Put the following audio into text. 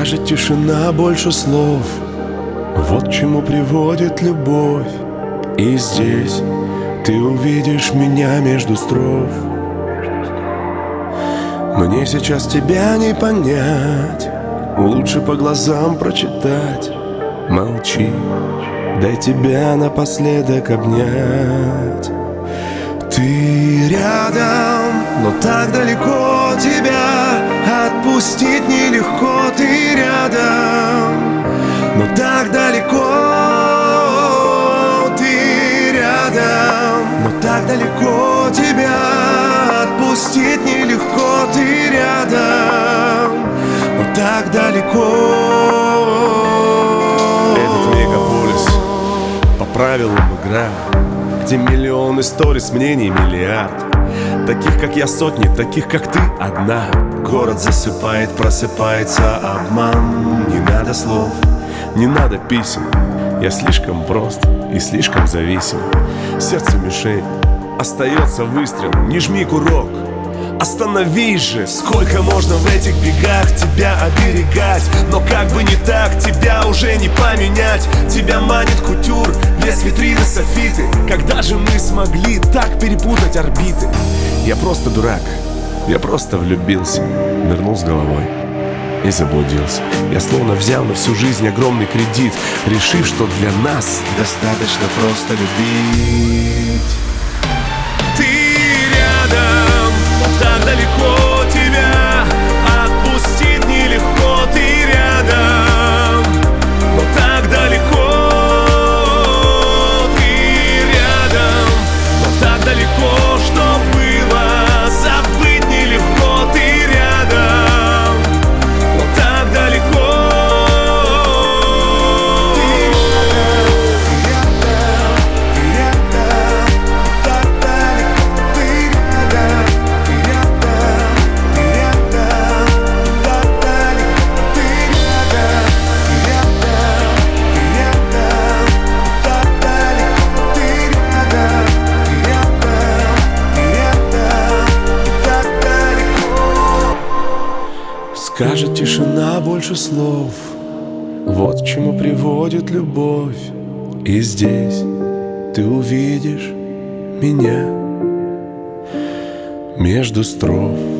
Скажет тишина больше слов. Вот к чему приводит любовь. И здесь ты увидишь меня между строф. Мне сейчас тебя не понять, лучше по глазам прочитать. Молчи, дай тебя напоследок обнять. Ты рядом, но так далеко, тебя отпустить нелегко. Ты рядом, но так далеко. Ты рядом, но так далеко, тебя отпустить нелегко. Ты рядом, но так далеко. Этот мегаполис по правилам игра, где миллион историй с мнений миллиард. Таких, как я, сотни, таких, как ты, одна. Город засыпает, просыпается обман. Не надо слов, не надо писем. Я слишком прост и слишком зависим. Сердце мишень, остается выстрел. Не жми курок, остановись же. Сколько можно в этих бегах тебя оберегать? Но как бы не так, тебя уже не поменять. Тебя манит кутюр, без витрины софиты. Когда же мы смогли так перепутать орбиты? Я просто дурак, я просто влюбился, нырнул с головой и заблудился. Я словно взял на всю жизнь огромный кредит, решив, что для нас достаточно просто любить. Ты рядом, так далеко, тебя отпустить нелегко. Ты рядом, но так далеко. Ты рядом, но так далеко, что было забыть нелегко. Ты рядом, но так далеко. Скажет тишина больше слов. Вот к чему приводит любовь. И здесь ты увидишь меня между строф.